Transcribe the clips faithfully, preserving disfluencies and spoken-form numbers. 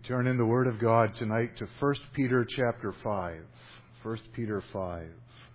Turn in the Word of God tonight to First Peter chapter five. First Peter five.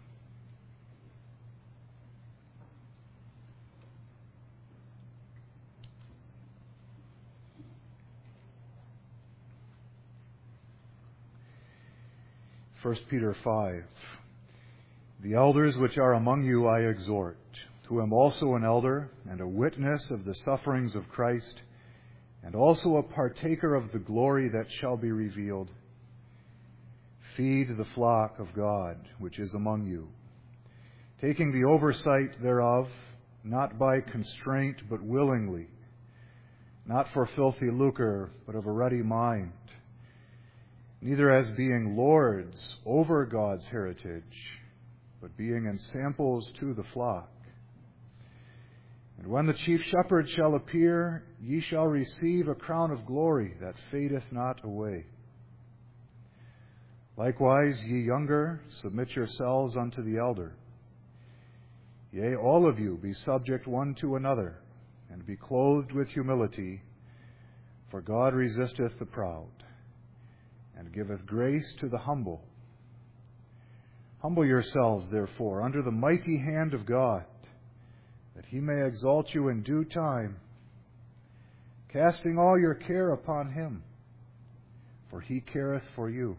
First Peter five. The elders which are among you I exhort, who am also an elder and a witness of the sufferings of Christ, and also a partaker of the glory that shall be revealed. Feed the flock of God which is among you, taking the oversight thereof, not by constraint but willingly, not for filthy lucre, but of a ready mind, neither as being lords over God's heritage, but being ensamples to the flock. And when the chief shepherd shall appear, ye shall receive a crown of glory that fadeth not away. Likewise, ye younger, submit yourselves unto the elder. Yea, all of you be subject one to another, and be clothed with humility, for God resisteth the proud, and giveth grace to the humble. Humble yourselves, therefore, under the mighty hand of God, that he may exalt you in due time, casting all your care upon him, for he careth for you.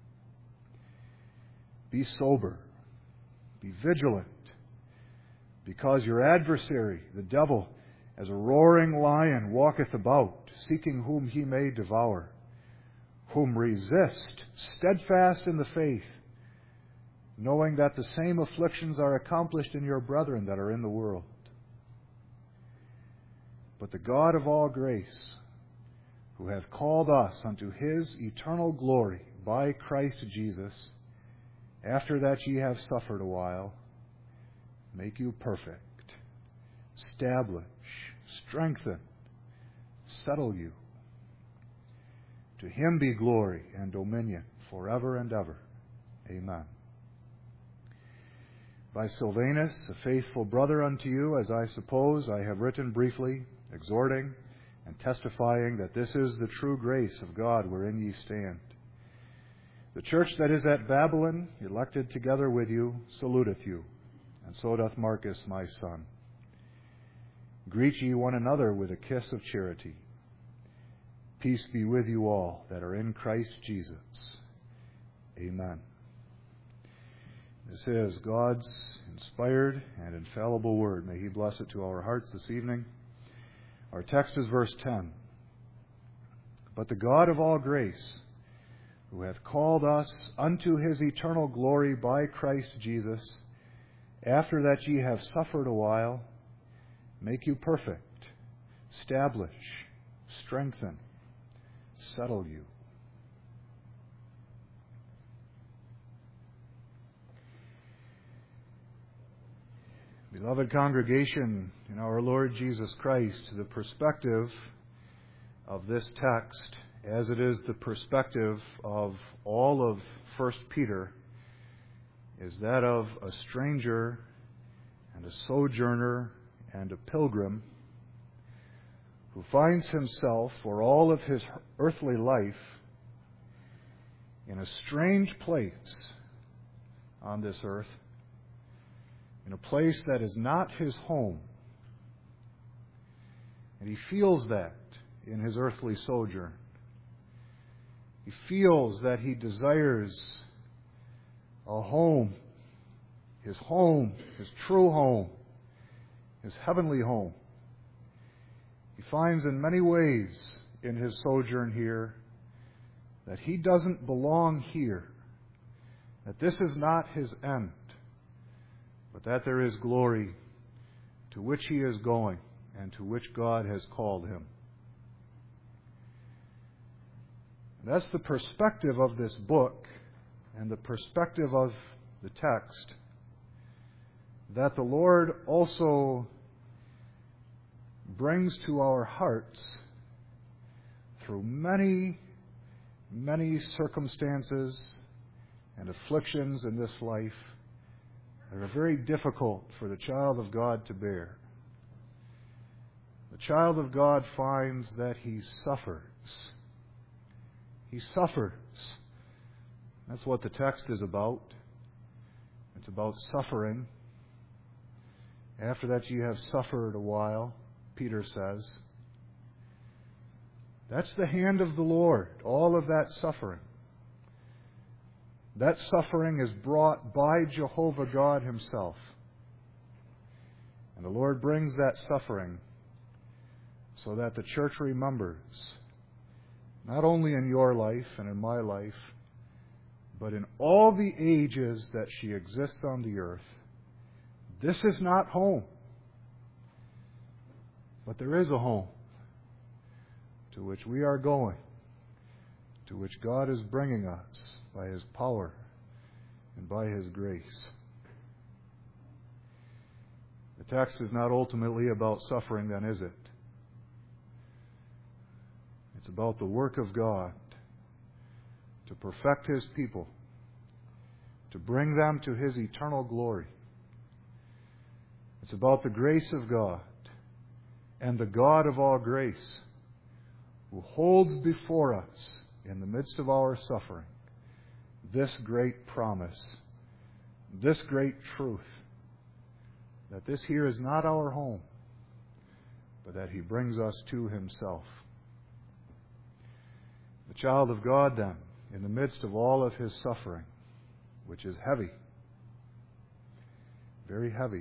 Be sober, be vigilant, because your adversary, the devil, as a roaring lion walketh about, seeking whom he may devour, whom resist, steadfast in the faith, knowing that the same afflictions are accomplished in your brethren that are in the world. But the God of all grace, who hath called us unto his eternal glory by Christ Jesus, after that ye have suffered a while, make you perfect, establish, strengthen, settle you. To him be glory and dominion forever and ever. Amen. By Silvanus, a faithful brother unto you, as I suppose I have written briefly, exhorting and testifying that this is the true grace of God wherein ye stand. The church that is at Babylon, elected together with you, saluteth you, and so doth Marcus my son. Greet ye one another with a kiss of charity. Peace be with you all that are in Christ Jesus. Amen. This is God's inspired and infallible word. May he bless it to our hearts this evening. Our text is verse ten. But the God of all grace, who hath called us unto his eternal glory by Christ Jesus, after that ye have suffered a while, make you perfect, establish, strengthen, settle you. Beloved congregation in our Lord Jesus Christ, the perspective of this text, as it is the perspective of all of First Peter, is that of a stranger and a sojourner and a pilgrim who finds himself for all of his earthly life in a strange place on this earth, in a place that is not his home. And he feels that in his earthly sojourn. He feels that he desires a home, his home, his true home, his heavenly home. He finds in many ways in his sojourn here that he doesn't belong here, that this is not his end, but that there is glory to which he is going and to which God has called him. And that's the perspective of this book and the perspective of the text that the Lord also brings to our hearts through many, many circumstances and afflictions in this life that are very difficult for the child of God to bear. The child of God finds that he suffers He suffers. That's what the text is about. It's about suffering. After that ye have suffered a while, Peter says. That's the hand of the Lord, all of that suffering. That suffering is brought by Jehovah God Himself. And the Lord brings that suffering so that the church remembers, not only in your life and in my life, but in all the ages that she exists on the earth, this is not home. But there is a home to which we are going, to which God is bringing us by His power and by His grace. The text is not ultimately about suffering, then, is it? It's about the work of God to perfect His people, to bring them to His eternal glory. It's about the grace of God and the God of all grace, who holds before us, in the midst of our suffering, this great promise, this great truth, that this here is not our home, but that He brings us to Himself. The child of God, then, in the midst of all of his suffering, which is heavy, very heavy,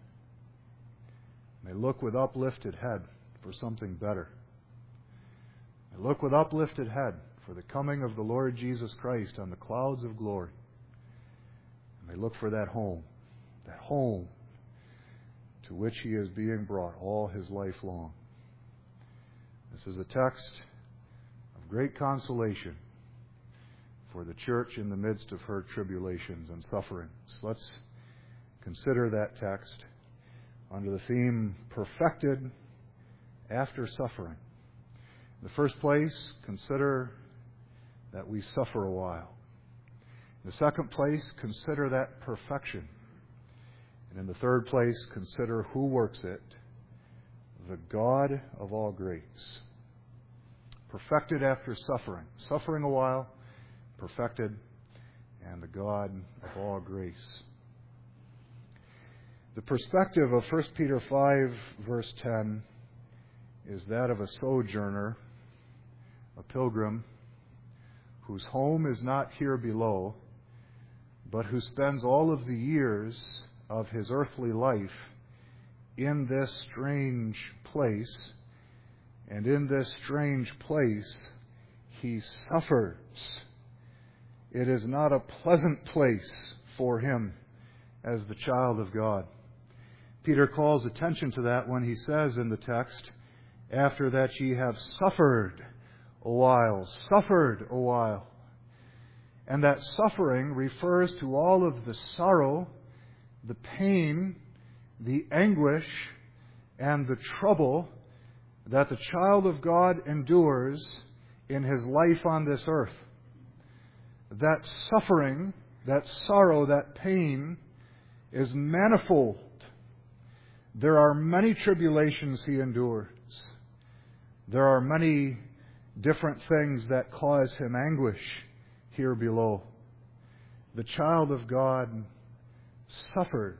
may look with uplifted head for something better. May look with uplifted head for the coming of the Lord Jesus Christ on the clouds of glory. And may look for that home, that home to which he is being brought all his life long. This is a text of great consolation for the church in the midst of her tribulations and sufferings. Let's consider that text under the theme, perfected after suffering. In the first place, consider that we suffer a while. In the second place, consider that perfection. And in the third place, consider who works it, the God of all grace. Perfected after suffering. Suffering a while, perfected, and the God of all grace. The perspective of First Peter five, verse ten, is that of a sojourner, a pilgrim, whose home is not here below, but who spends all of the years of his earthly life in this strange place. And in this strange place, he suffers. It is not a pleasant place for him as the child of God. Peter calls attention to that when he says in the text, after that ye have suffered a while, suffered a while. And that suffering refers to all of the sorrow, the pain, the anguish, and the trouble that the child of God endures in his life on this earth. That suffering, that sorrow, that pain is manifold. There are many tribulations he endures. There are many different things that cause him anguish here below. The child of God suffers.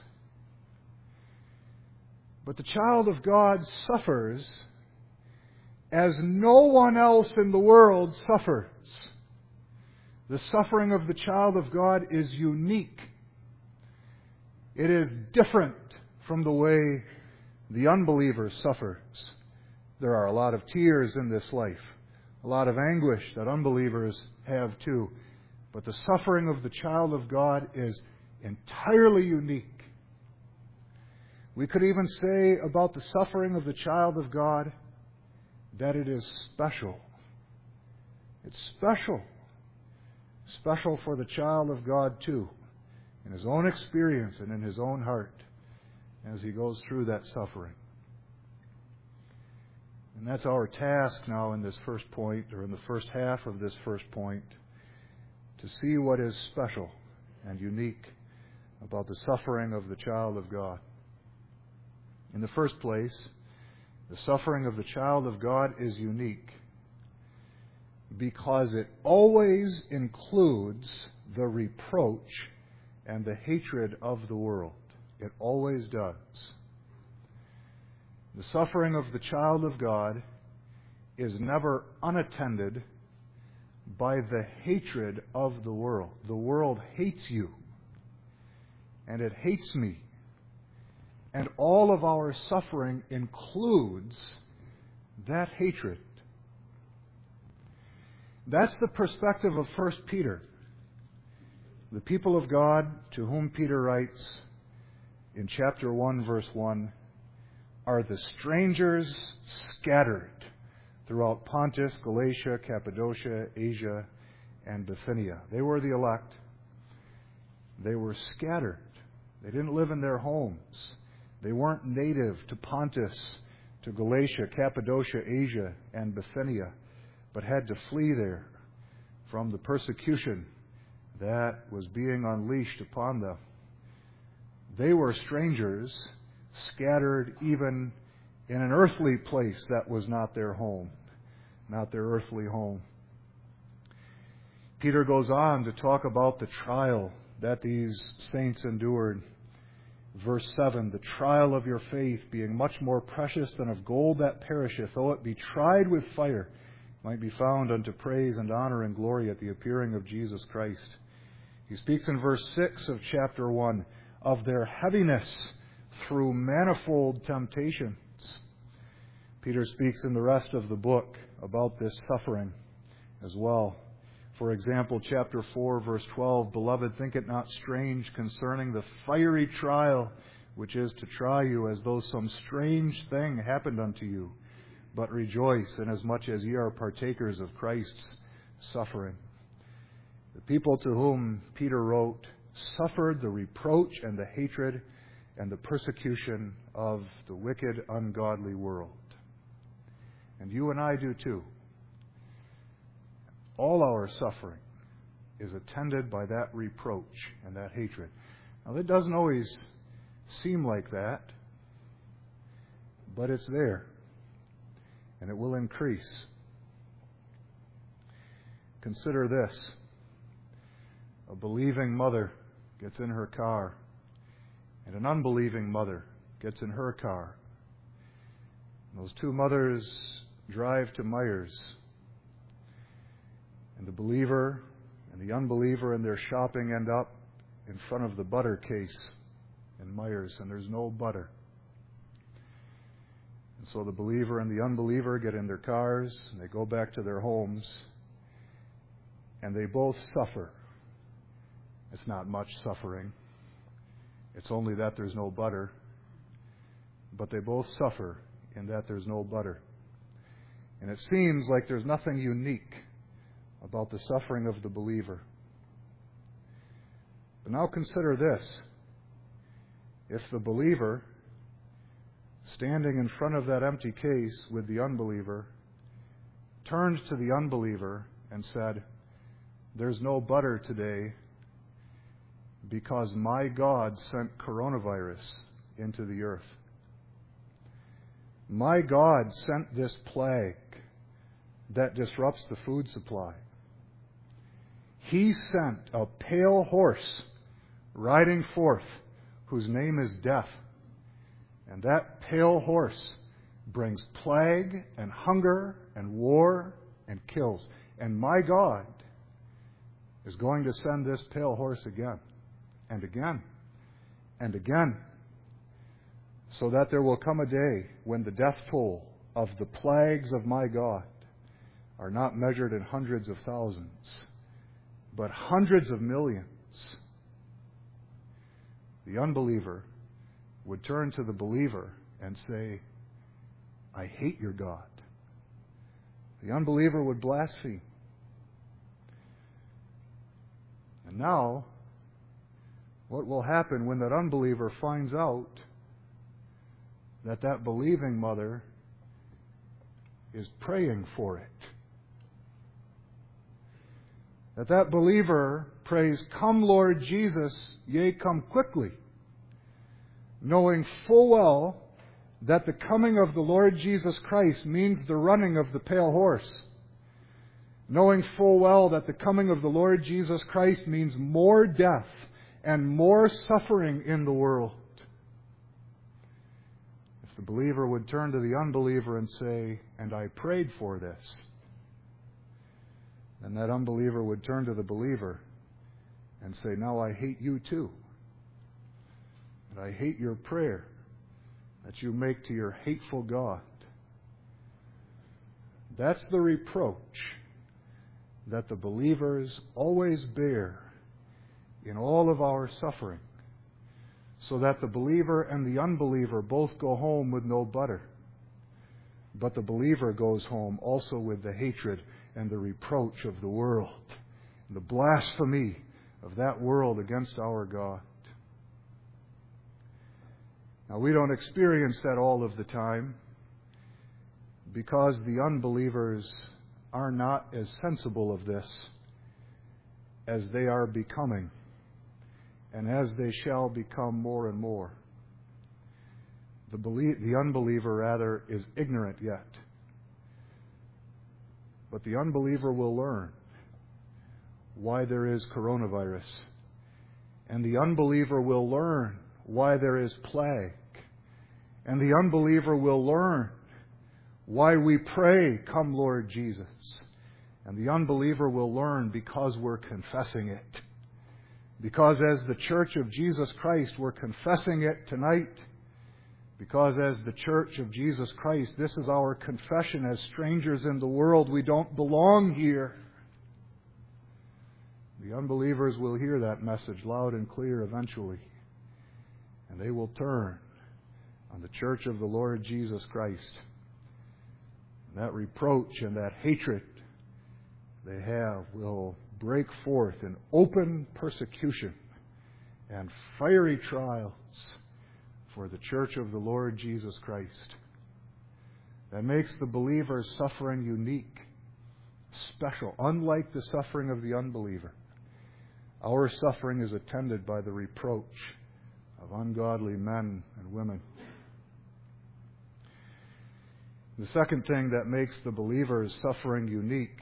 But the child of God suffers as no one else in the world suffers. The suffering of the child of God is unique. It is different from the way the unbeliever suffers. There are a lot of tears in this life, a lot of anguish that unbelievers have too. But the suffering of the child of God is entirely unique. We could even say about the suffering of the child of God that it is special. It's special. Special for the child of God too, in his own experience and in his own heart as he goes through that suffering. And that's our task now in this first point, or in the first half of this first point, to see what is special and unique about the suffering of the child of God. In the first place, the suffering of the child of God is unique because it always includes the reproach and the hatred of the world. It always does. The suffering of the child of God is never unattended by the hatred of the world. The world hates you, and it hates me. And all of our suffering includes that hatred. That's the perspective of First Peter. The people of God to whom Peter writes in chapter one, verse one, are the strangers scattered throughout Pontus, Galatia, Cappadocia, Asia, and Bithynia. They were the elect. They were scattered. They didn't live in their homes. They weren't native to Pontus, to Galatia, Cappadocia, Asia, and Bithynia, but had to flee there from the persecution that was being unleashed upon them. They were strangers, scattered even in an earthly place that was not their home, not their earthly home. Peter goes on to talk about the trial that these saints endured. Verse seven, the trial of your faith being much more precious than of gold that perisheth, though it be tried with fire, might be found unto praise and honor and glory at the appearing of Jesus Christ. He speaks in verse six of chapter one of their heaviness through manifold temptations. Peter speaks in the rest of the book about this suffering as well. For example, chapter four, verse twelve, Beloved, think it not strange concerning the fiery trial which is to try you, as though some strange thing happened unto you. But rejoice, inasmuch as ye are partakers of Christ's suffering. The people to whom Peter wrote suffered the reproach and the hatred and the persecution of the wicked, ungodly world. And you and I do too. All our suffering is attended by that reproach and that hatred. Now, it doesn't always seem like that, but it's there, and it will increase. Consider this. A believing mother gets in her car, and an unbelieving mother gets in her car. And those two mothers drive to Myers. And the believer and the unbeliever in their shopping end up in front of the butter case in Myers, and there's no butter. And so the believer and the unbeliever get in their cars, and they go back to their homes, and they both suffer. It's not much suffering. It's only that there's no butter. But they both suffer in that there's no butter. And it seems like there's nothing unique about the suffering of the believer. But now consider this. If the believer, standing in front of that empty case with the unbeliever, turned to the unbeliever and said, "There's no butter today because my God sent coronavirus into the earth. My God sent this plague that disrupts the food supply. He sent a pale horse riding forth whose name is death. And that pale horse brings plague and hunger and war and kills. And my God is going to send this pale horse again and again and again, so that there will come a day when the death toll of the plagues of my God are not measured in hundreds of thousands, but hundreds of millions." The unbeliever would turn to the believer and say, "I hate your God." The unbeliever would blaspheme. And now, what will happen when that unbeliever finds out that that believing mother is praying for it? That that believer prays, "Come, Lord Jesus, yea, come quickly," knowing full well that the coming of the Lord Jesus Christ means the running of the pale horse. knowing full well that the coming of the Lord Jesus Christ means more death and more suffering in the world. If the believer would turn to the unbeliever and say, "And I prayed for this," then that unbeliever would turn to the believer and say, "Now I hate you too. And I hate your prayer that you make to your hateful God." That's the reproach that the believers always bear in all of our suffering, so that the believer and the unbeliever both go home with no butter. But the believer goes home also with the hatred and the reproach of the world, and the blasphemy of that world against our God. Now, we don't experience that all of the time, because the unbelievers are not as sensible of this as they are becoming, and as they shall become more and more. The, belie- the unbeliever, rather, is ignorant yet. But the unbeliever will learn why there is coronavirus. And the unbeliever will learn why there is plague. And the unbeliever will learn why we pray, "Come, Lord Jesus." And the unbeliever will learn because we're confessing it. Because as the Church of Jesus Christ, we're confessing it tonight. Because as the Church of Jesus Christ, this is our confession as strangers in the world. We don't belong here. The unbelievers will hear that message loud and clear eventually. And they will turn on the Church of the Lord Jesus Christ. And that reproach and that hatred they have will break forth in open persecution and fiery trials for the Church of the Lord Jesus Christ. That makes the believer's suffering unique, special, unlike the suffering of the unbeliever. Our suffering is attended by the reproach of ungodly men and women. The second thing that makes the believer's suffering unique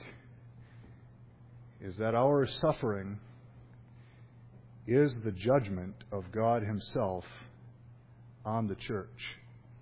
is that our suffering is the judgment of God Himself on the church.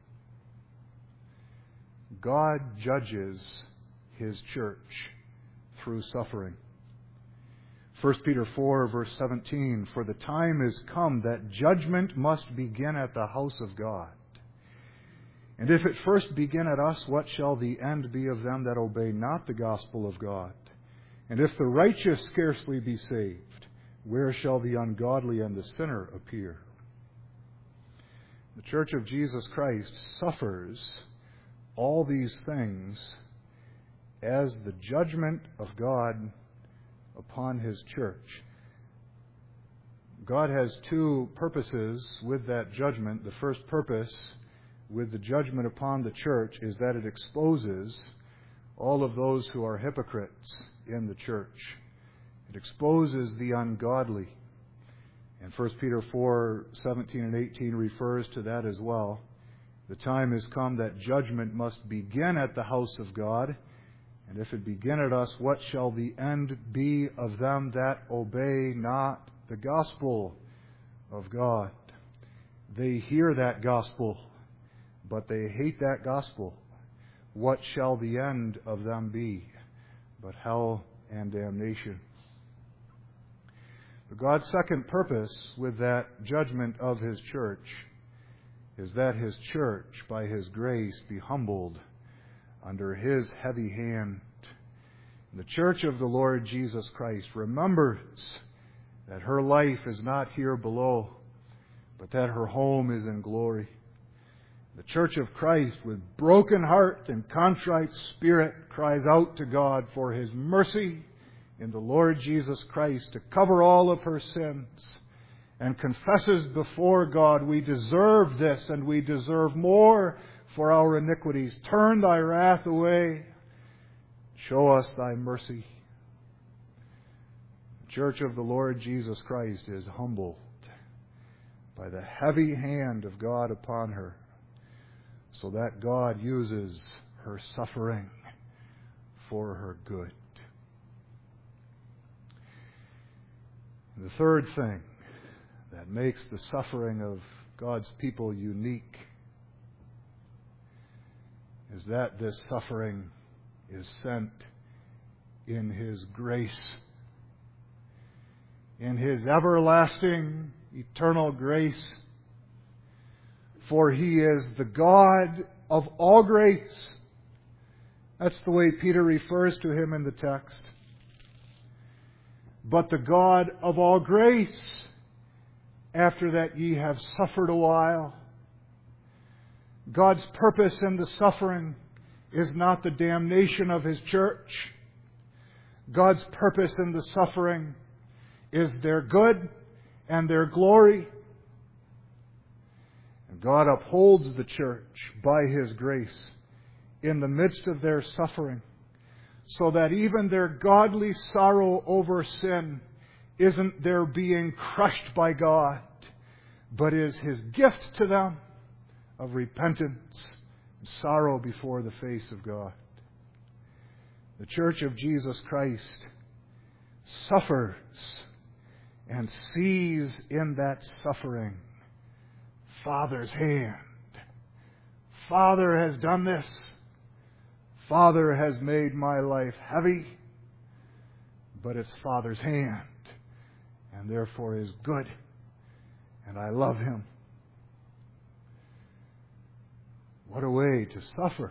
God judges His church through suffering. First Peter four, verse seventeen, "For the time is come that judgment must begin at the house of God. And if it first begin at us, what shall the end be of them that obey not the gospel of God? And if the righteous scarcely be saved, where shall the ungodly and the sinner appear?" The Church of Jesus Christ suffers all these things as the judgment of God upon His church. God has two purposes with that judgment. The first purpose with the judgment upon the church is that it exposes all of those who are hypocrites in the church. It exposes the ungodly. And First Peter four, seventeen and eighteen refers to that as well. The time has come that judgment must begin at the house of God. And if it begin at us, what shall the end be of them that obey not the gospel of God? They hear that gospel, but they hate that gospel. What shall the end of them be but hell and damnation? But God's second purpose with that judgment of His church is that His church, by His grace, be humbled under His heavy hand. And the church of the Lord Jesus Christ remembers that her life is not here below, but that her home is in glory. The church of Christ, with broken heart and contrite spirit, cries out to God for His mercy in the Lord Jesus Christ to cover all of her sins, and confesses before God, "We deserve this, and we deserve more for our iniquities. Turn Thy wrath away. Show us Thy mercy." The church of the Lord Jesus Christ is humbled by the heavy hand of God upon her, so that God uses her suffering for her good. And the third thing that makes the suffering of God's people unique is that this suffering is sent in His grace, in His everlasting, eternal grace. For He is the God of all grace. That's the way Peter refers to Him in the text. But the God of all grace, after that ye have suffered a while. God's purpose in the suffering is not the damnation of His church. God's purpose in the suffering is their good and their glory. And God upholds the church by His grace in the midst of their suffering, so that even their godly sorrow over sin isn't their being crushed by God, but is His gift to them of repentance and sorrow before the face of God. The Church of Jesus Christ suffers and sees in that suffering Father's hand. Father has done this. Father has made my life heavy, but it's Father's hand, and therefore is good, and I love Him. What a way to suffer.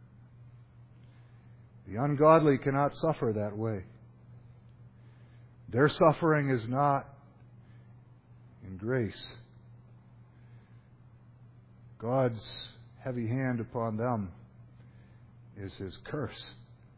The ungodly cannot suffer that way. Their suffering is not in grace. God's heavy hand upon them is His curse.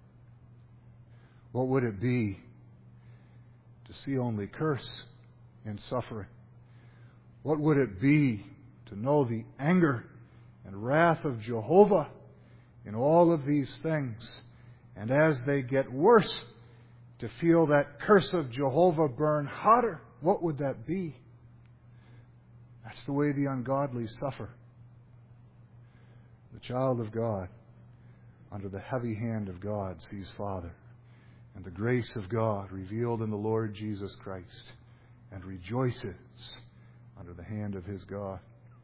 What would it be to see only curse in suffering? What would it be to know the anger and wrath of Jehovah in all of these things, and as they get worse, to feel that curse of Jehovah burn hotter? What would that be? That's the way the ungodly suffer. The child of God, under the heavy hand of God, sees Father and the grace of God revealed in the Lord Jesus Christ, and rejoices under the hand of his God.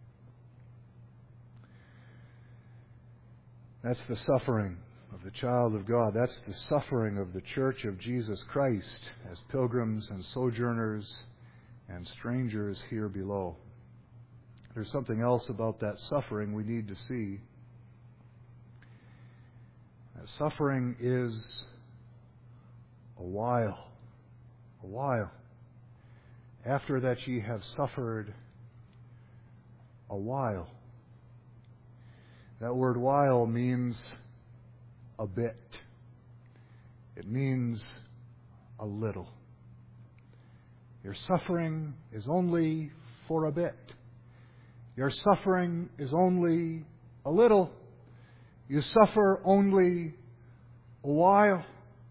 That's the suffering of the child of God. That's the suffering of the Church of Jesus Christ as pilgrims and sojourners and strangers here below. There's something else about that suffering we need to see. That suffering is a while. A while. After that ye have suffered a while. That word while means a bit. It means a little. Your suffering is only for a bit. Your suffering is only a little. You suffer only a while.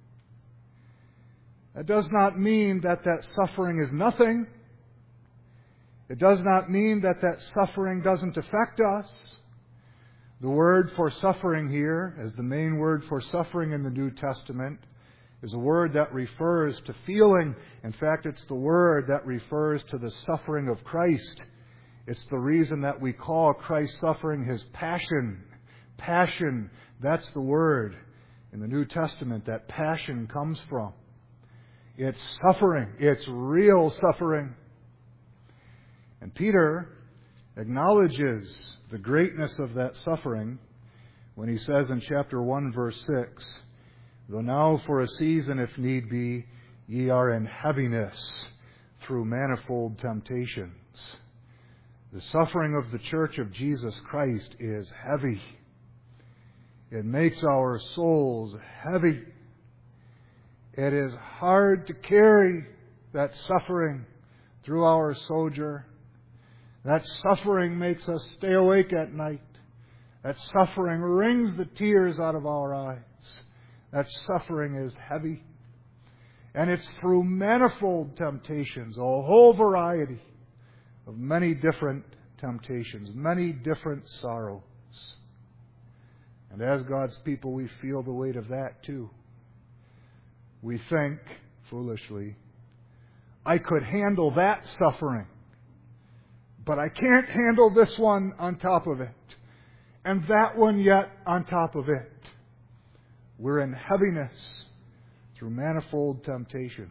That does not mean that that suffering is nothing. It does not mean that that suffering doesn't affect us. The word for suffering here, as the main word for suffering in the New Testament, is a word that refers to feeling. In fact, it's the word that refers to the suffering of Christ. It's the reason that we call Christ's suffering His passion. Passion, that's the word in the New Testament that passion comes from. It's suffering. It's real suffering. And Peter acknowledges the greatness of that suffering when he says in chapter one, verse six, though now for a season, if need be, ye are in heaviness through manifold temptations. The suffering of the Church of Jesus Christ is heavy. It makes our souls heavy. It is hard to carry that suffering through our sojourn. That suffering makes us stay awake at night. That suffering wrings the tears out of our eyes. That suffering is heavy. And it's through manifold temptations, a whole variety of many different temptations, many different sorrows. And as God's people, we feel the weight of that too. We think, foolishly, I could handle that suffering. But I can't handle this one on top of it. And that one yet on top of it. We're in heaviness through manifold temptations.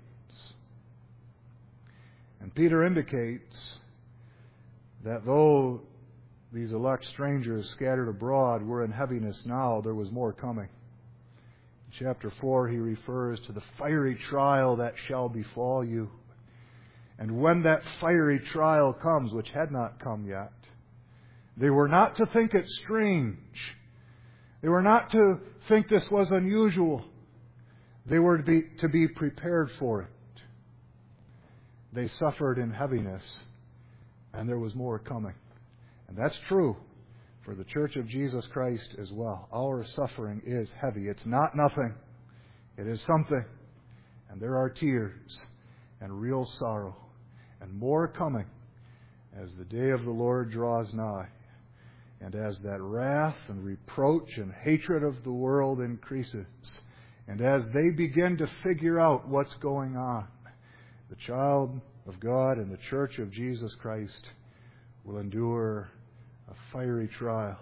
And Peter indicates that though these elect strangers scattered abroad were in heaviness now, there was more coming. In chapter four, he refers to the fiery trial that shall befall you. And when that fiery trial comes, which had not come yet, they were not to think it strange. They were not to think this was unusual. They were to be, to be prepared for it. They suffered in heaviness, and there was more coming. And that's true for the Church of Jesus Christ as well. Our suffering is heavy. It's not nothing. It is something. And there are tears and real sorrow and more coming as the day of the Lord draws nigh. And as that wrath and reproach and hatred of the world increases, and as they begin to figure out what's going on, the child of God and the Church of Jesus Christ will endure a fiery trial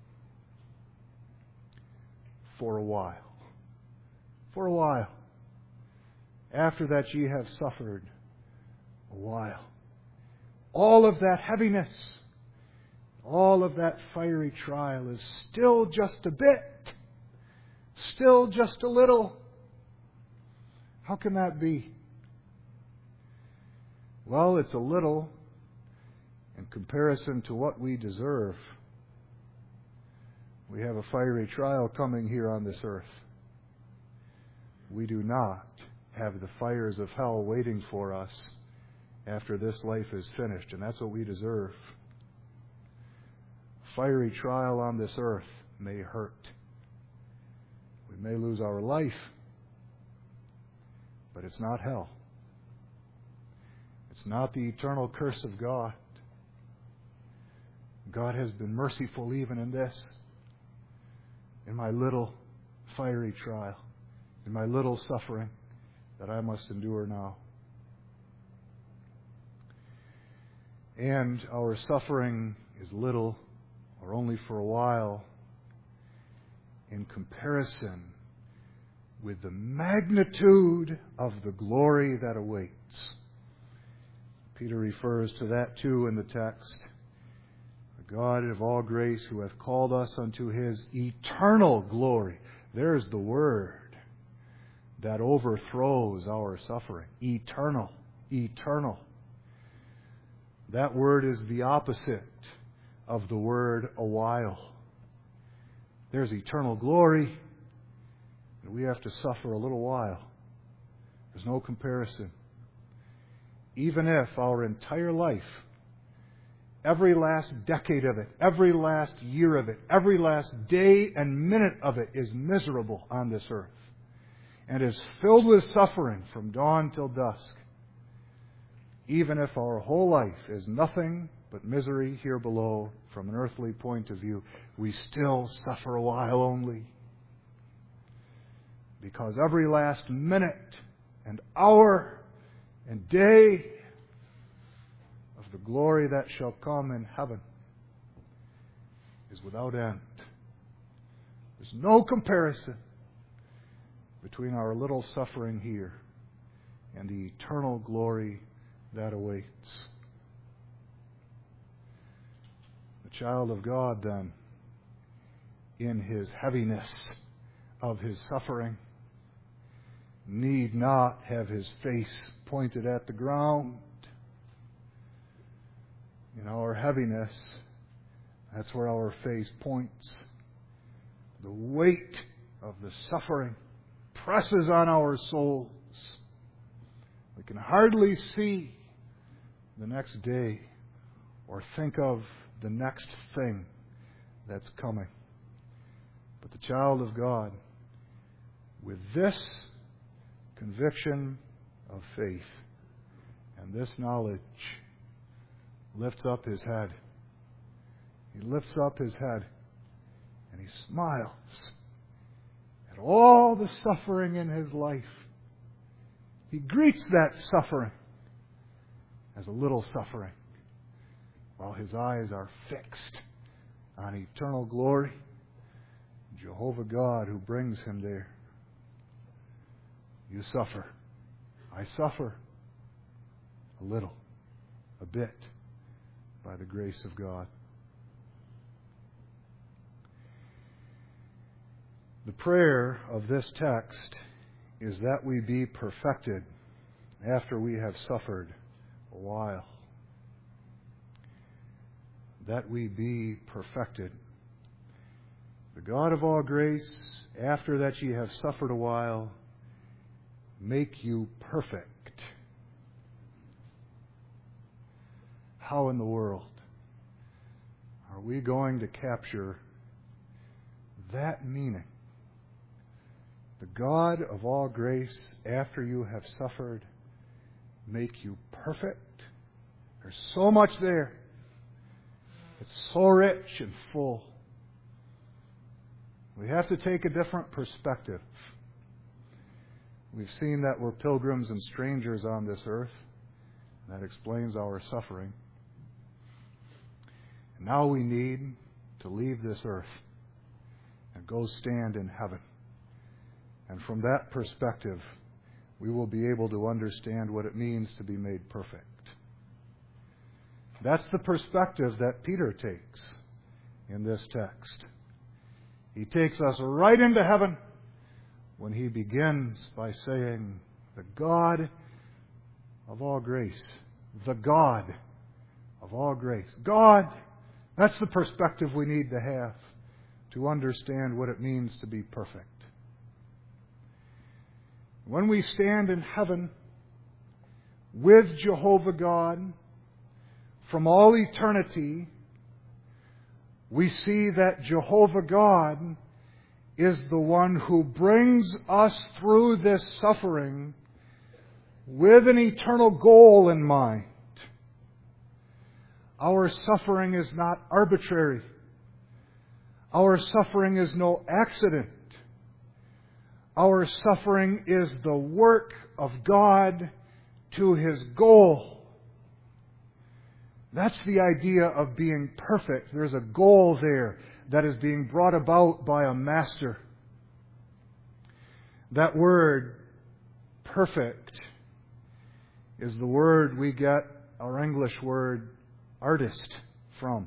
for a while. For a while. After that ye have suffered a while. All of that heaviness, all of that fiery trial is still just a bit. Still just a little. How can that be? Well, it's a little in comparison to what we deserve. We have a fiery trial coming here on this earth. We do not have the fires of hell waiting for us after this life is finished, and that's what we deserve. Fiery trial on this earth may hurt. We may lose our life, but it's not hell. It's not the eternal curse of God. God has been merciful even in this, in my little fiery trial, in my little suffering that I must endure now. And our suffering is little, or only for a while, in comparison with the magnitude of the glory that awaits. Peter refers to that too in the text. The God of all grace, who hath called us unto His eternal glory. There's the word that overthrows our suffering. Eternal. Eternal. That word is the opposite of the word a while. There's eternal glory, and we have to suffer a little while. There's no comparison. Even if our entire life, every last decade of it, every last year of it, every last day and minute of it is miserable on this earth and is filled with suffering from dawn till dusk, even if our whole life is nothing but misery here below from an earthly point of view, we still suffer a while only. Because every last minute and hour and day of the glory that shall come in heaven is without end. There's no comparison between our little suffering here and the eternal glory that awaits. The child of God, then, in his heaviness of his suffering, need not have his face pointed at the ground. In our heaviness, that's where our face points. The weight of the suffering presses on our souls. We can hardly see the next day or think of the next thing that's coming. But the child of God, with this conviction of faith and this knowledge, lifts up his head. He lifts up his head and he smiles at all the suffering in his life. He greets that suffering as a little suffering, while his eyes are fixed on eternal glory, Jehovah God who brings him there. You suffer. I suffer. A little, a bit, by the grace of God. The prayer of this text is that we be perfected after we have suffered a while. That we be perfected. The God of all grace, after that ye have suffered a while, make you perfect. How in the world are we going to capture that meaning? The God of all grace, after you have suffered, make you perfect. There's so much there. It's so rich and full. We have to take a different perspective. We've seen that we're pilgrims and strangers on this earth. That explains our suffering. And now we need to leave this earth and go stand in heaven. And from that perspective, we will be able to understand what it means to be made perfect. That's the perspective that Peter takes in this text. He takes us right into heaven when he begins by saying, the God of all grace. The God of all grace. God, that's the perspective we need to have to understand what it means to be perfect. When we stand in heaven with Jehovah God from all eternity, we see that Jehovah God is the one who brings us through this suffering with an eternal goal in mind. Our suffering is not arbitrary. Our suffering is no accident. Our suffering is the work of God to His goal. That's the idea of being perfect. There's a goal there that is being brought about by a master. That word, perfect, is the word we get our English word artist from.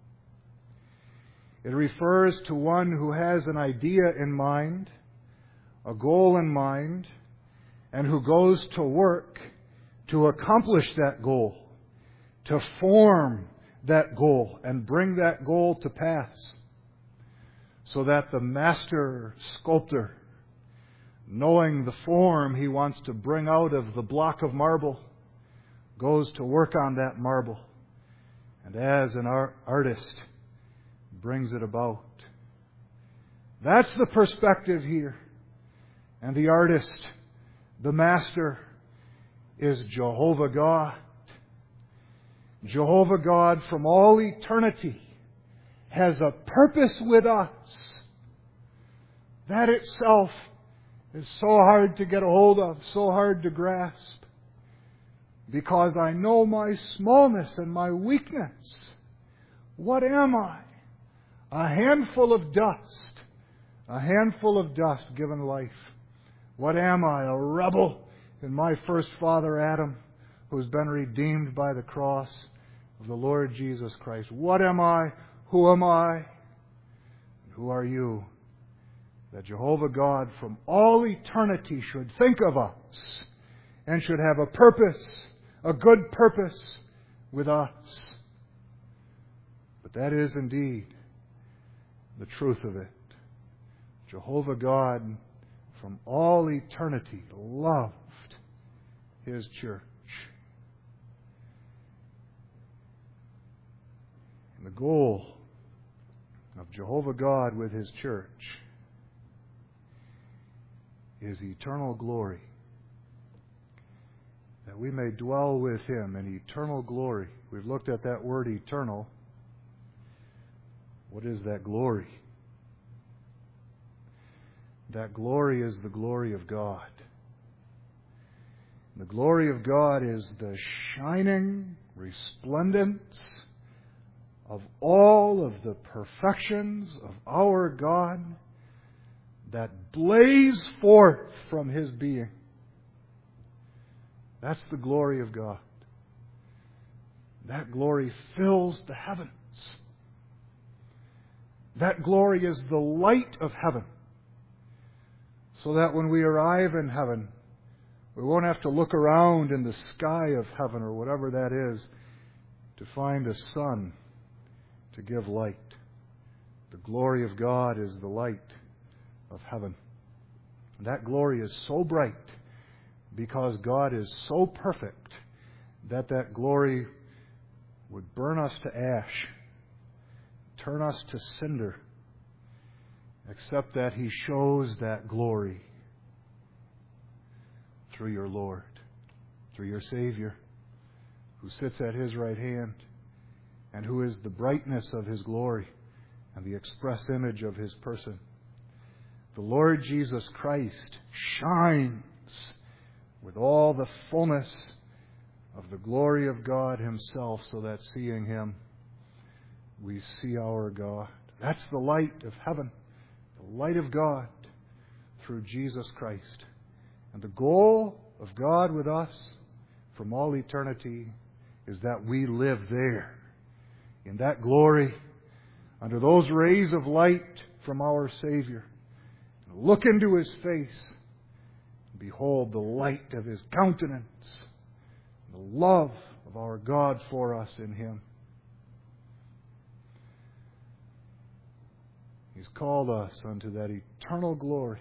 It refers to one who has an idea in mind, a goal in mind, and who goes to work to accomplish that goal, to form that goal and bring that goal to pass, so that the master sculptor, knowing the form he wants to bring out of the block of marble, goes to work on that marble, and as an art- artist brings it about. That's the perspective here. And the artist, the master, is Jehovah God. Jehovah God from all eternity has a purpose with us. That itself is so hard to get a hold of, so hard to grasp. Because I know my smallness and my weakness. What am I? A handful of dust. A handful of dust given life. What am I? A rebel in my first father Adam, who's been redeemed by the cross of the Lord Jesus Christ. What am I? Who am I? And who are you? That Jehovah God from all eternity should think of us and should have a purpose, a good purpose with us. But that is indeed the truth of it. Jehovah God from all eternity loved His church. And the goal of Jehovah God with His church is eternal glory. That we may dwell with Him in eternal glory. We've looked at that word eternal. What is that glory? That glory is the glory of God. The glory of God is the shining resplendence of all of the perfections of our God that blaze forth from His being. That's the glory of God. That glory fills the heavens. That glory is the light of heaven. So that when we arrive in heaven, we won't have to look around in the sky of heaven or whatever that is to find a sun to give light. The glory of God is the light of heaven. That glory is so bright because God is so perfect that that glory would burn us to ash, turn us to cinder, except that He shows that glory through your Lord, through your Savior, who sits at His right hand and who is the brightness of His glory and the express image of His person. The Lord Jesus Christ shines with all the fullness of the glory of God Himself, so that seeing Him, we see our God. That's the light of heaven, the light of God through Jesus Christ. And the goal of God with us from all eternity is that we live there, in that glory, under those rays of light from our Savior. Look into His face and behold the light of His countenance, the love of our God for us in Him. He's called us unto that eternal glory.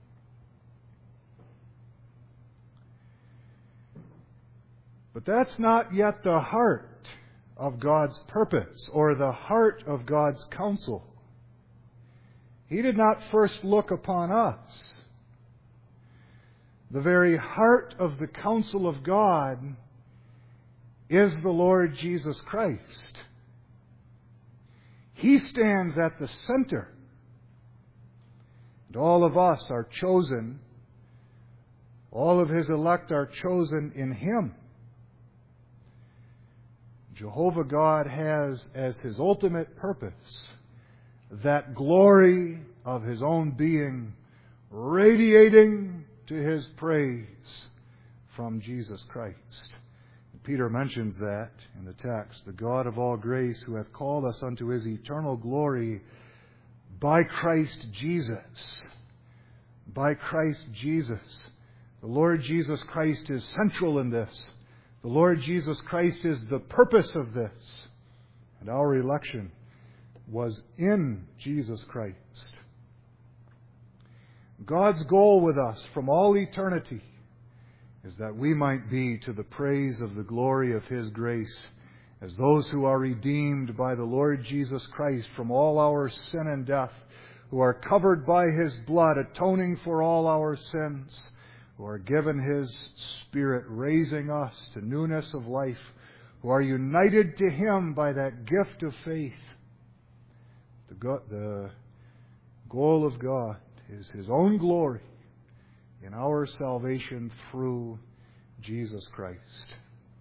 But that's not yet the heart of God's purpose or the heart of God's counsel. He did not first look upon us. The very heart of the counsel of God is the Lord Jesus Christ. He stands at the center. And all of us are chosen. All of His elect are chosen in Him. Jehovah God has as His ultimate purpose that glory of His own being radiating to His praise from Jesus Christ. Peter mentions that in the text. The God of all grace, who hath called us unto His eternal glory by Christ Jesus. By Christ Jesus. The Lord Jesus Christ is central in this. The Lord Jesus Christ is the purpose of this. And our election was in Jesus Christ. God's goal with us from all eternity is that we might be to the praise of the glory of His grace as those who are redeemed by the Lord Jesus Christ from all our sin and death, who are covered by His blood, atoning for all our sins, who are given His Spirit, raising us to newness of life, who are united to Him by that gift of faith. The, go- the goal of God is His own glory in our salvation through Jesus Christ.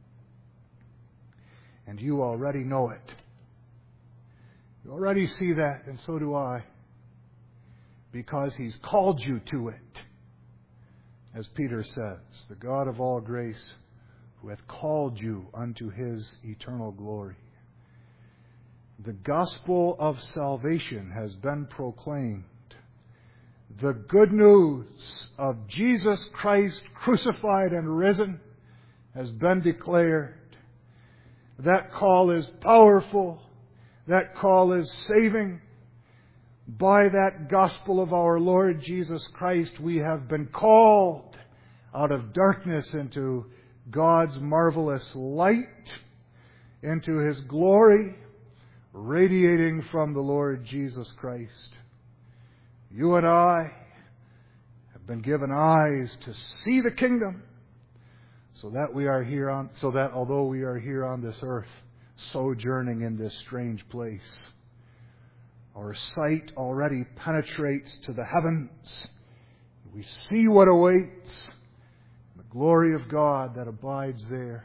And you already know it. You already see that, and so do I. Because He's called you to it. As Peter says, the God of all grace, who hath called you unto His eternal glory. The gospel of salvation has been proclaimed. The good news of Jesus Christ crucified and risen has been declared. That call is powerful. That call is saving. By that gospel of our Lord Jesus Christ, we have been called out of darkness into God's marvelous light, into His glory, radiating from the Lord Jesus Christ. You and I have been given eyes to see the kingdom, so that we are here on, so that although we are here on this earth, sojourning in this strange place, our sight already penetrates to the heavens. We see what awaits. The glory of God that abides there.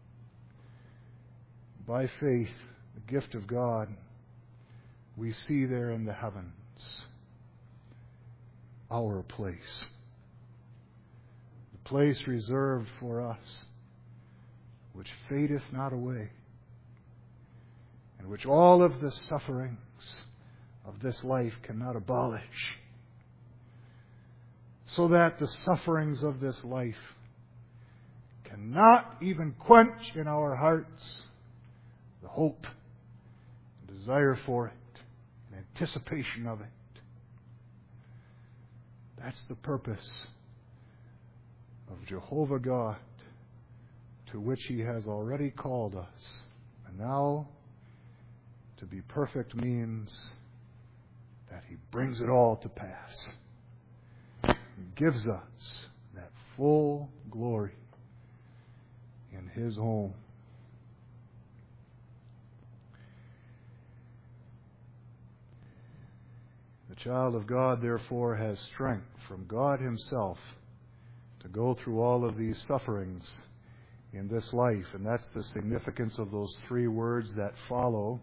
By faith, the gift of God, we see there in the heavens our place. The place reserved for us, which fadeth not away, and which all of the sufferings of this life cannot abolish, so that the sufferings of this life cannot even quench in our hearts the hope, the desire for it, and anticipation of it. That's the purpose of Jehovah God, to which He has already called us. And now, to be perfect means that He brings it all to pass. He gives us that full glory in His home. The child of God, therefore, has strength from God Himself to go through all of these sufferings in this life. And that's the significance of those three words that follow.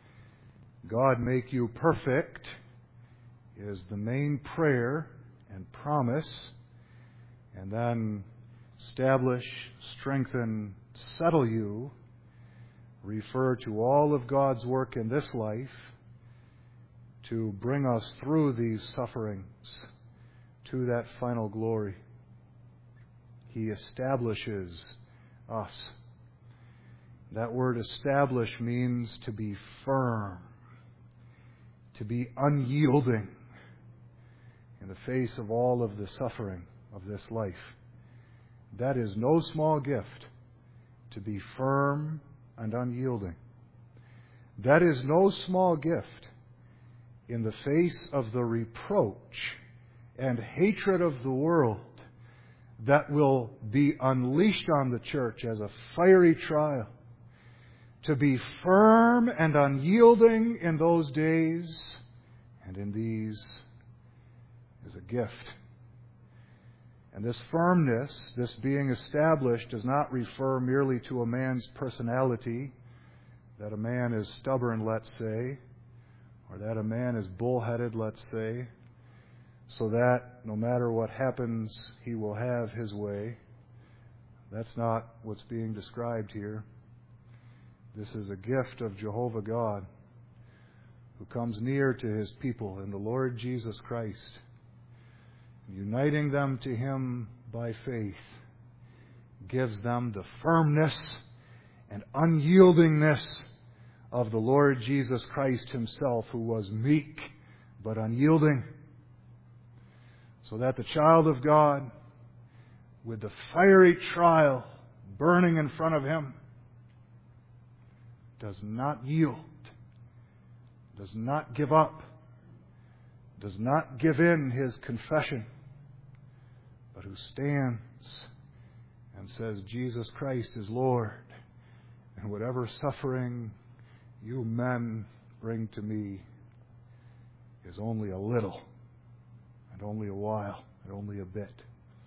God make you perfect is the main prayer and promise. And then establish, strengthen, settle you refer to all of God's work in this life to bring us through these sufferings to that final glory. He establishes us. That word establish means to be firm, to be unyielding in the face of all of the suffering of this life. That is no small gift, to be firm and unyielding. That is no small gift in the face of the reproach and hatred of the world that will be unleashed on the church as a fiery trial. To be firm and unyielding in those days and in these is a gift. And this firmness, this being established, does not refer merely to a man's personality, that a man is stubborn, let's say, or that a man is bullheaded, let's say, so that no matter what happens, he will have his way. That's not what's being described here. This is a gift of Jehovah God, who comes near to His people in the Lord Jesus Christ, uniting them to Him by faith, gives them the firmness and unyieldingness of the Lord Jesus Christ Himself, who was meek but unyielding, so that the child of God, with the fiery trial burning in front of him, does not yield, does not give up, does not give in his confession, but who stands and says, Jesus Christ is Lord, and whatever suffering you men bring to me is only a little, and only a while, and only a bit.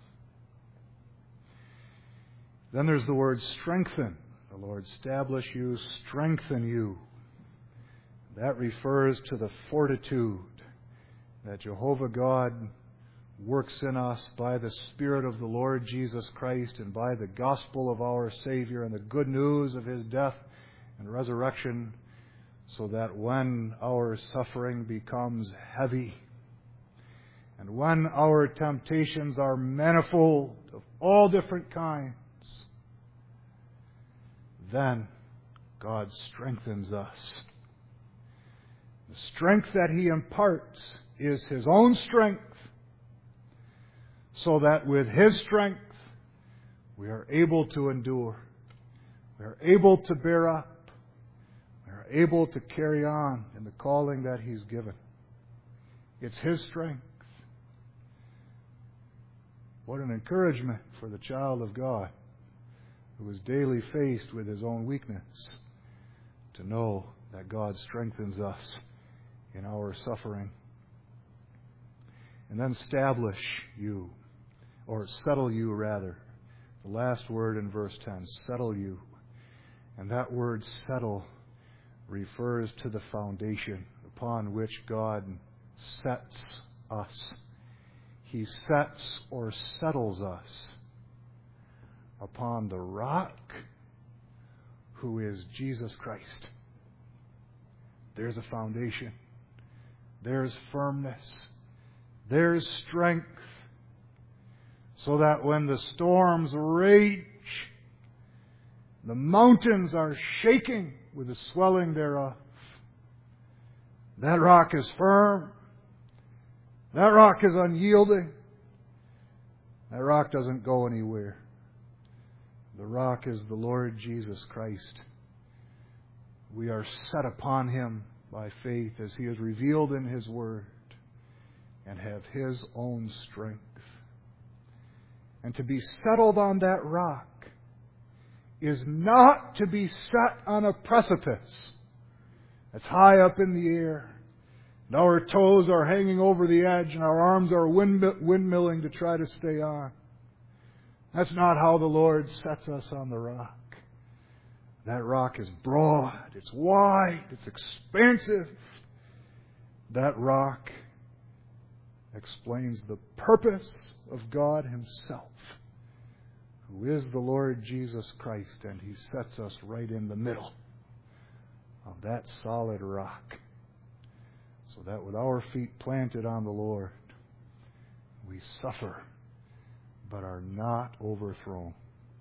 Then there's the word strengthen. The Lord establish you, strengthen you. That refers to the fortitude that Jehovah God works in us by the Spirit of the Lord Jesus Christ and by the gospel of our Savior and the good news of His death and resurrection, so that when our suffering becomes heavy and when our temptations are manifold of all different kinds, then God strengthens us. The strength that He imparts is His own strength, so that with His strength we are able to endure. We are able to bear up. We are able to carry on in the calling that He's given. It's His strength. What an encouragement for the child of God, who is daily faced with his own weakness, to know that God strengthens us in our suffering. And then establish you, or settle you rather. The last word in verse ten, settle you. And that word settle refers to the foundation upon which God sets us. He sets or settles us upon the rock who is Jesus Christ. There's a foundation. There's firmness. There's strength. So that when the storms rage, the mountains are shaking with the swelling thereof, that rock is firm. That rock is unyielding. That rock doesn't go anywhere. The rock is the Lord Jesus Christ. We are set upon Him by faith as He is revealed in His Word and have His own strength. And to be settled on that rock is not to be set on a precipice that's high up in the air, and our toes are hanging over the edge and our arms are wind- windmilling to try to stay on. That's not how the Lord sets us on the rock. That rock is broad, it's wide, it's expansive. That rock explains the purpose of God Himself, who is the Lord Jesus Christ, and He sets us right in the middle of that solid rock, so that with our feet planted on the Lord, we suffer but are not overthrown.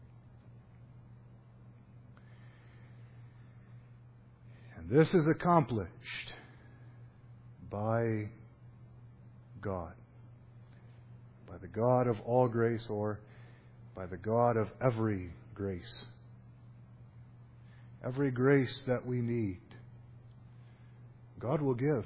And this is accomplished by God, by the God of all grace, or by the God of every grace. Every grace that we need, God will give.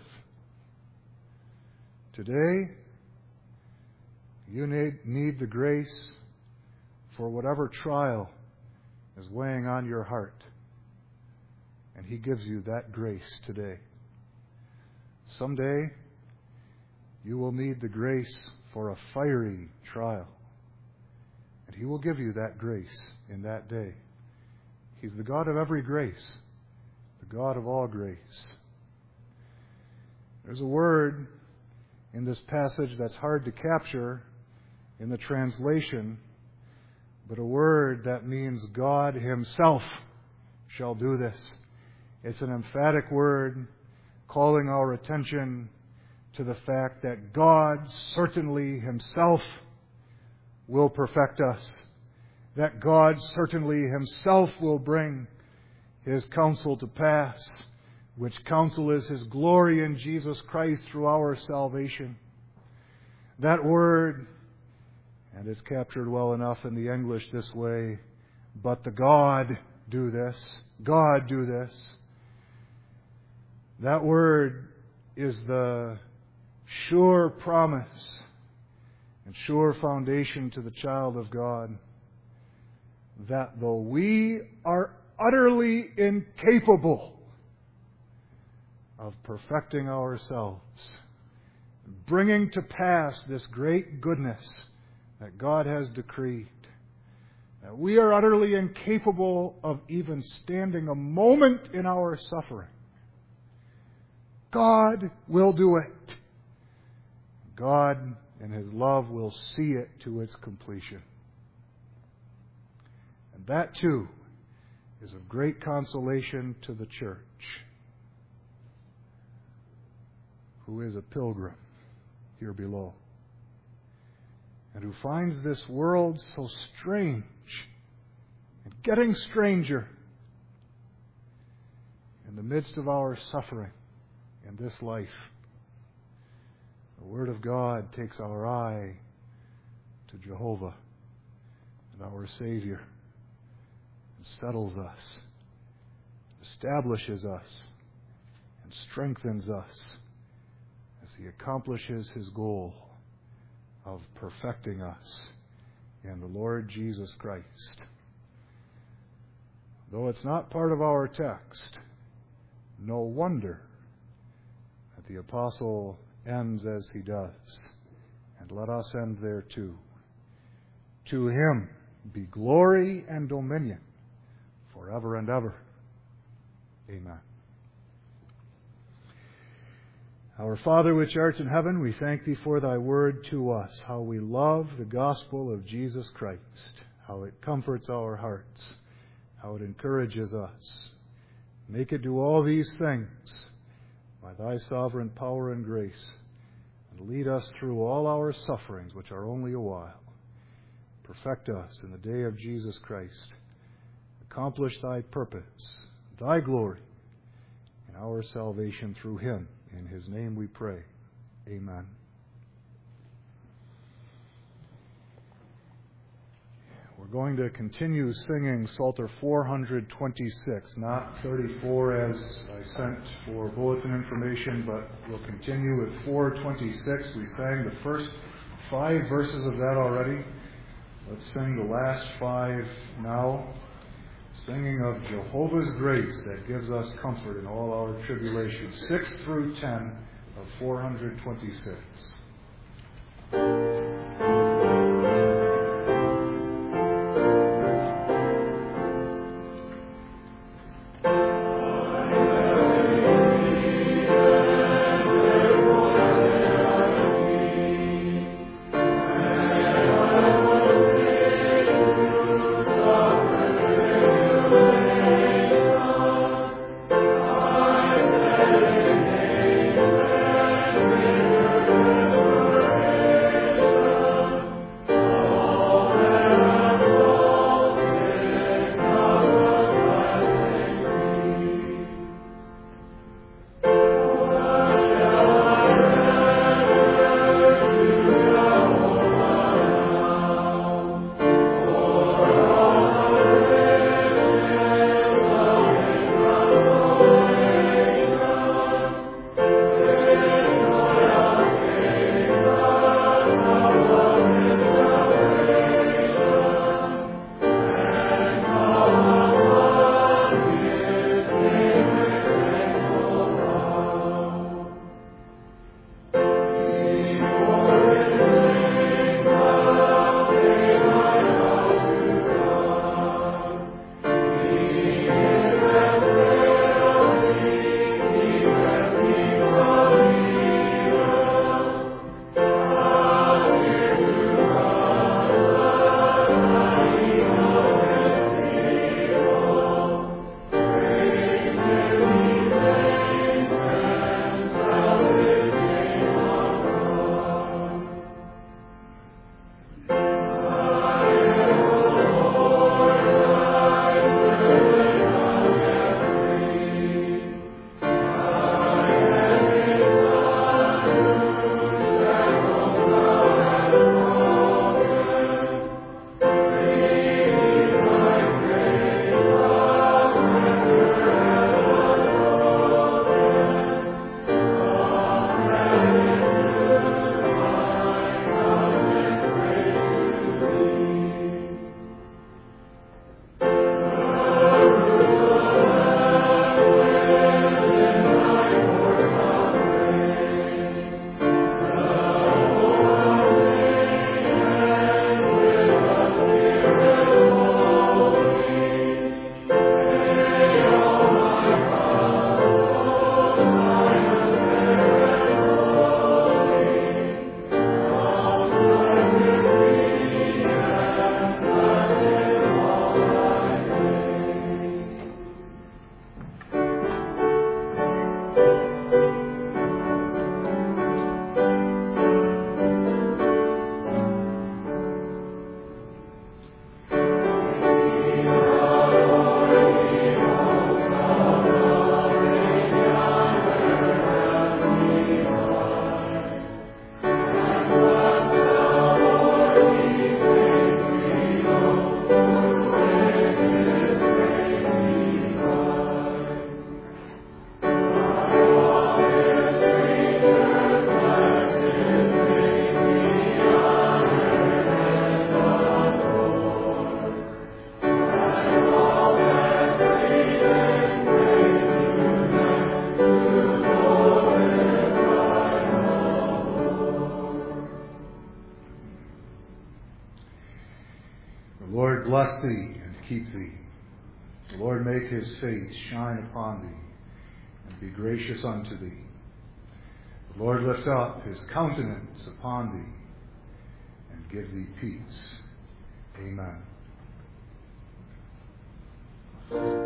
Today, you need, need the grace for whatever trial is weighing on your heart. And He gives you that grace today. Someday, you will need the grace for a fiery trial. And He will give you that grace in that day. He's the God of every grace, the God of all grace. There's a word in this passage that's hard to capture in the translation, but a word that means God Himself shall do this. It's an emphatic word calling our attention to the fact that God certainly Himself will perfect us, that God certainly Himself will bring His counsel to pass, which counsel is His glory in Jesus Christ through our salvation. That word, and it's captured well enough in the English this way, but the God do this, God do this. That word is the sure promise and sure foundation to the child of God that though we are utterly incapable of perfecting ourselves, bringing to pass this great goodness that God has decreed, that we are utterly incapable of even standing a moment in our suffering, God will do it. God, in His love, will see it to its completion. And that, too, is of great consolation to the church, who is a pilgrim here below, and who finds this world so strange and getting stranger in the midst of our suffering in this life. The Word of God takes our eye to Jehovah and our Savior and settles us, establishes us, and strengthens us as He accomplishes His goal of perfecting us in the Lord Jesus Christ. Though it's not part of our text, no wonder that the Apostle ends as he does. And let us end there too. To Him be glory and dominion forever and ever. Amen. Our Father which art in heaven, we thank Thee for Thy word to us, how we love the gospel of Jesus Christ, how it comforts our hearts, how it encourages us. Make it do all these things by Thy sovereign power and grace, and lead us through all our sufferings, which are only a while. Perfect us in the day of Jesus Christ. Accomplish Thy purpose, Thy glory, and our salvation through Him. In His name we pray. Amen. We're going to continue singing Psalter four twenty-six, not thirty-four as I sent for bulletin information, but we'll continue with four twenty-six. We sang the first five verses of that already. Let's sing the last five now, singing of Jehovah's grace that gives us comfort in all our tribulations. six through ten of four twenty-six. Amen. Lord bless thee and keep thee. The Lord make his face shine upon thee and be gracious unto thee. The Lord lift up his countenance upon thee and give thee peace. Amen.